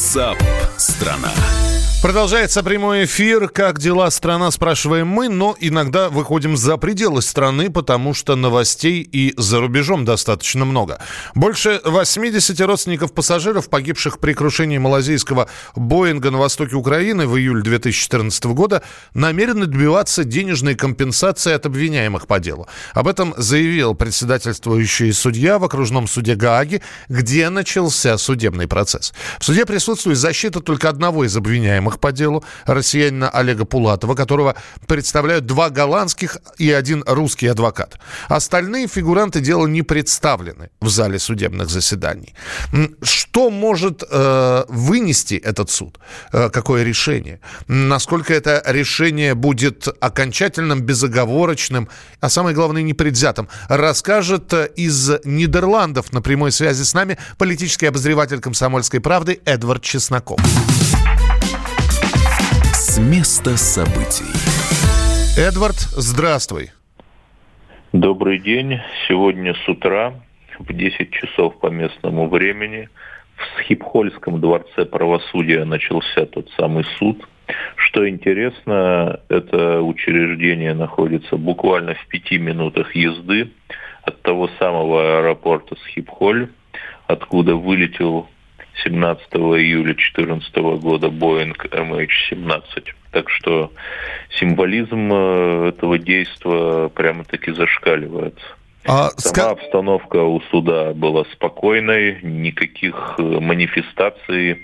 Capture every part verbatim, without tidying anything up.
WhatsApp страна. Продолжается прямой эфир. Как дела, страна, спрашиваем мы, но иногда выходим за пределы страны, потому что новостей и за рубежом достаточно много. Больше восемьдесят родственников пассажиров, погибших при крушении малазийского Боинга на востоке Украины в июле две тысячи четырнадцатого года, намерены добиваться денежной компенсации от обвиняемых по делу. Об этом заявил председательствующий судья в окружном суде Гааги, где начался судебный процесс. В суде присутствует защита только одного из обвиняемых по делу, россиянина Олега Пулатова, которого представляют два голландских и один русский адвокат. Остальные фигуранты дела не представлены в зале судебных заседаний. Что может э, вынести этот суд? Э, какое решение? Насколько это решение будет окончательным, безоговорочным, а самое главное, непредвзятым, расскажет из Нидерландов на прямой связи с нами политический обозреватель «Комсомольской правды» Эдвард Чесноков. С места событий. Эдвард, здравствуй. Добрый день. Сегодня с утра в десять часов по местному времени в Схипхольском дворце правосудия начался тот самый суд. Что интересно, это учреждение находится буквально в пяти минутах езды от того самого аэропорта Схипхоль, откуда вылетел семнадцатого июля две тысячи четырнадцатого года Боинг эм эйч семнадцать. Так что символизм этого действия прямо-таки зашкаливает. А Сама ска... обстановка у суда была спокойной, никаких манифестаций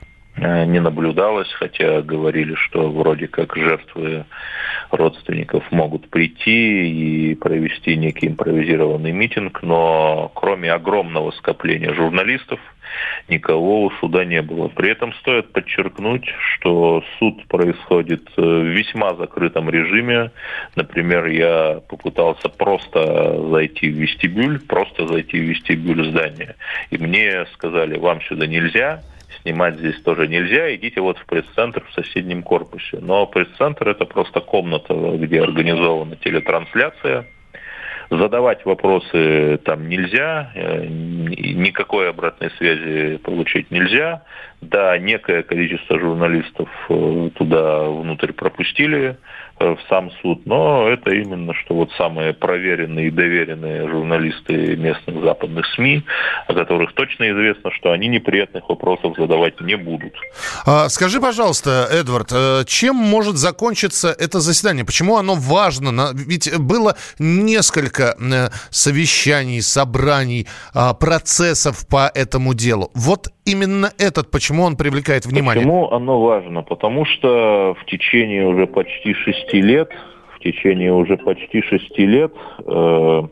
не наблюдалось, хотя говорили, что вроде как жертвы родственников могут прийти и провести некий импровизированный митинг, но кроме огромного скопления журналистов никого у суда не было. При этом стоит подчеркнуть, что суд происходит в весьма закрытом режиме. Например, я попытался просто зайти в вестибюль, просто зайти в вестибюль здания, и мне сказали: вам сюда нельзя, снимать здесь тоже нельзя, идите вот в пресс-центр в соседнем корпусе. Но пресс-центр — это просто комната, где организована телетрансляция. Задавать вопросы там нельзя, никакой обратной связи получить нельзя. Да, некое количество журналистов туда внутрь пропустили, в сам суд, но это именно что вот самые проверенные и доверенные журналисты местных западных СМИ, о которых точно известно, что они неприятных вопросов задавать не будут. А, скажи, пожалуйста, Эдвард, чем может закончиться это заседание? Почему оно важно? Ведь было несколько совещаний, собраний, процессов по этому делу. Вот именно этот, почему он привлекает внимание? Почему оно важно? Потому что в течение уже почти шести лет, в течение уже почти шести лет э,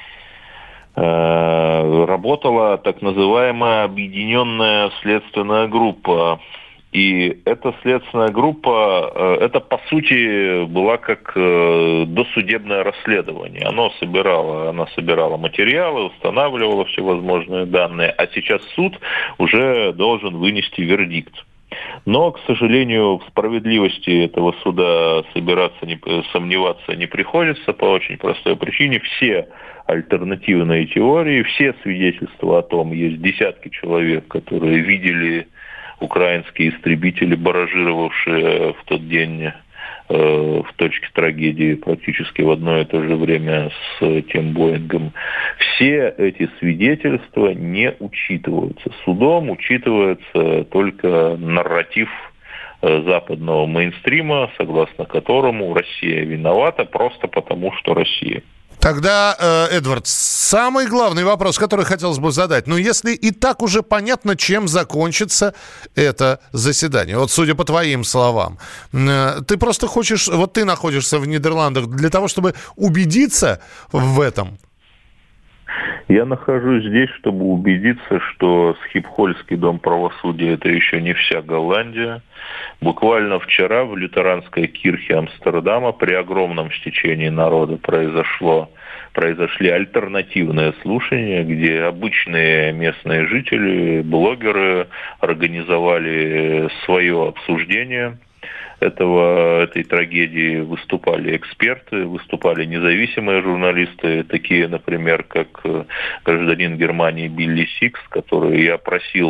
э, работала так называемая объединенная следственная группа. И эта следственная группа, э, это по сути была как э, досудебное расследование. Оно собирало, она собирала материалы, устанавливала всевозможные данные, а сейчас суд уже должен вынести вердикт. Но, к сожалению, в справедливости этого суда собираться, не, сомневаться не приходится по очень простой причине. Все альтернативные теории, все свидетельства о том, есть десятки человек, которые видели украинские истребители, баражировавшие в тот день э, в точке трагедии практически в одно и то же время с тем Боингом. Все эти свидетельства не учитываются. Судом учитывается только нарратив э, западного мейнстрима, согласно которому Россия виновата просто потому, что Россия. Тогда, Эдвард, самый главный вопрос, который хотелось бы задать. Ну, если и так уже понятно, чем закончится это заседание, вот судя по твоим словам, ты просто хочешь, вот ты находишься в Нидерландах для того, чтобы убедиться в этом? Я нахожусь здесь, чтобы убедиться, что Схипхольский дом правосудия — это еще не вся Голландия. Буквально вчера в лютеранской кирхе Амстердама при огромном стечении народа произошло, произошли альтернативные слушания, где обычные местные жители, блогеры организовали свое обсуждение этого, этой трагедии. Выступали эксперты, выступали независимые журналисты, такие, например, как гражданин Германии Билли Сикс, который я просил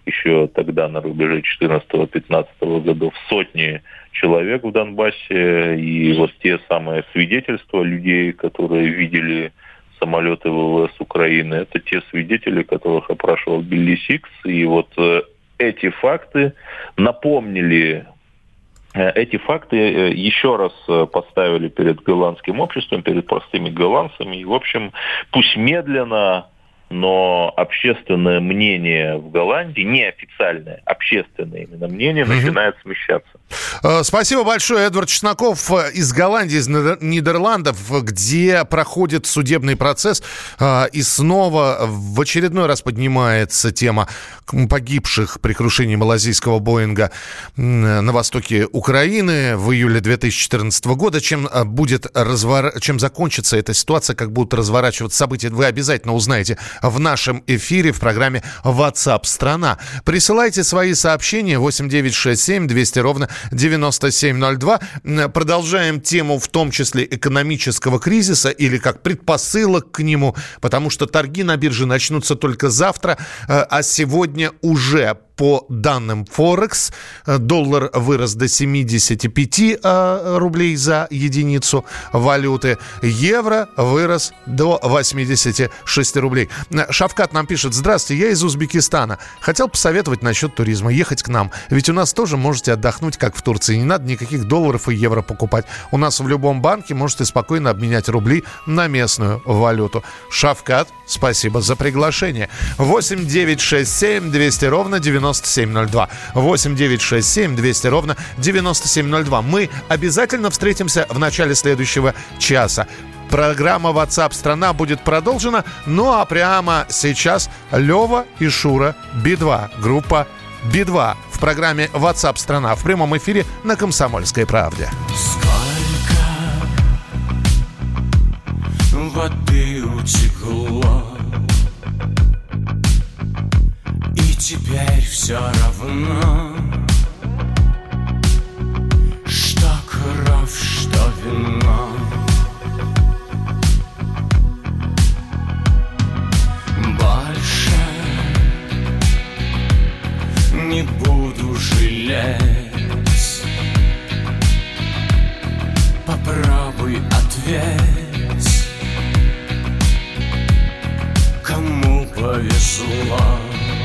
еще тогда на рубеже четырнадцатого-пятнадцатого годов сотни человек в Донбассе. И вот те самые свидетельства людей, которые видели самолеты ВВС Украины, это те свидетели, которых опрашивал Билли Сикс. И вот эти факты напомнили, эти факты еще раз поставили перед голландским обществом, перед простыми голландцами. И, в общем, пусть медленно, но общественное мнение в Голландии, неофициальное, общественное именно мнение, mm-hmm. начинает смещаться. Спасибо большое. Эдвард Чесноков из Голландии, из Нидерландов, где проходит судебный процесс. И снова в очередной раз поднимается тема погибших при крушении малазийского Боинга на востоке Украины в июле две тысячи четырнадцатого года. Чем будет развор... чем закончится эта ситуация, как будут разворачиваться события, вы обязательно узнаете в нашем эфире в программе WhatsApp страна. Присылайте свои сообщения восемь девятьсот шестьдесят семь двести ровно девяносто семь ноль два. Продолжаем тему, в том числе экономического кризиса или как предпосылок к нему, потому что торги на бирже начнутся только завтра, а сегодня уже по данным Форекс доллар вырос до семьдесят пять рублей за единицу валюты. Евро вырос до восемьдесят шесть рублей. Шавкат нам пишет: здравствуйте, я из Узбекистана. Хотел посоветовать насчет туризма. Ехать к нам. Ведь у нас тоже можете отдохнуть, как в Турции. Не надо никаких долларов и евро покупать. У нас в любом банке можете спокойно обменять рубли на местную валюту. Шавкат, спасибо за приглашение. восемь девятьсот шестьдесят семь двести ровно девяносто семь ноль два. восемь девятьсот шестьдесят семь двести ровно девяносто семь ноль два. Мы обязательно встретимся в начале следующего часа. Программа WhatsApp страна будет продолжена. Ну а прямо сейчас Лёва и Шура, Би два, группа Би два в программе WhatsApp страна в прямом эфире на Комсомольской правде. Сколько воды утекло, и теперь все равно, что кровь, что вино. Больше не буду жалеть. Попробуй ответь, кому повезло.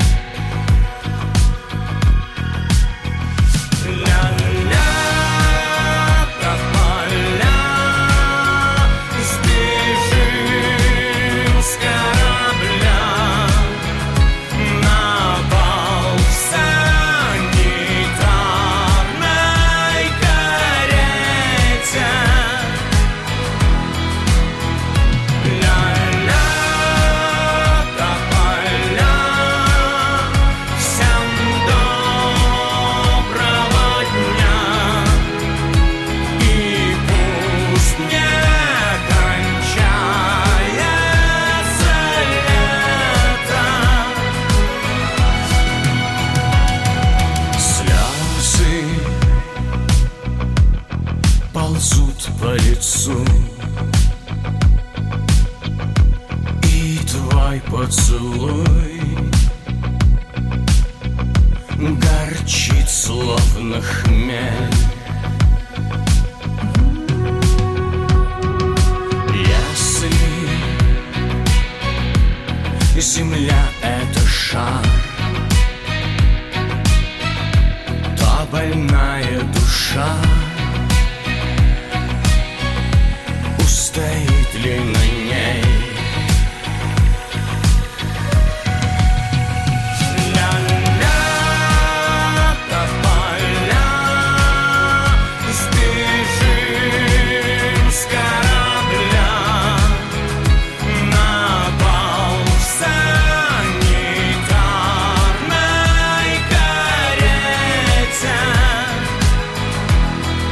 По лицу, и твой поцелуй горчит, словно хмель. Если земля — это шар, то больная душа стоит ли на ней? Ля-ля, тополя, сбежим с корабля на бал в санитарной карете.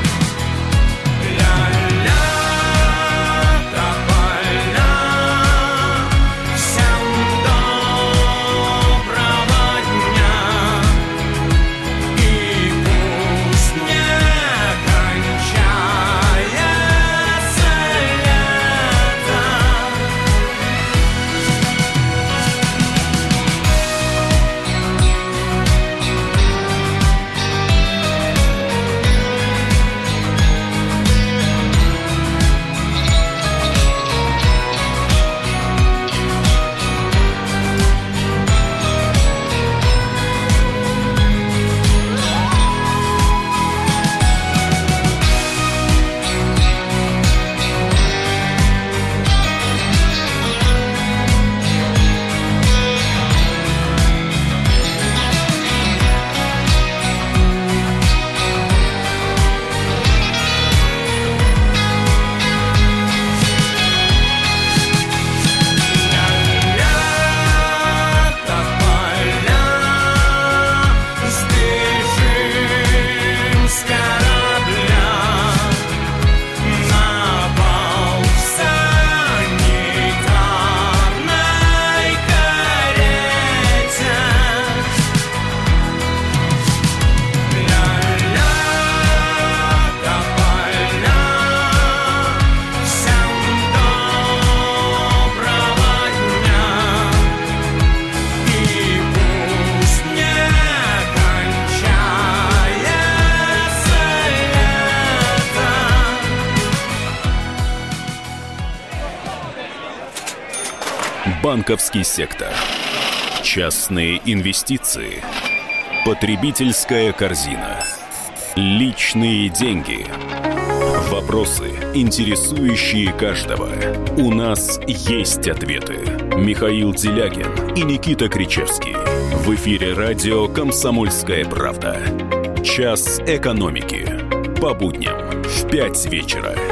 Банковский сектор. Частные инвестиции. Потребительская корзина. Личные деньги. Вопросы, интересующие каждого. У нас есть ответы. Михаил Делягин и Никита Кричевский. В эфире радио «Комсомольская правда». Час экономики. По будням в пять вечера.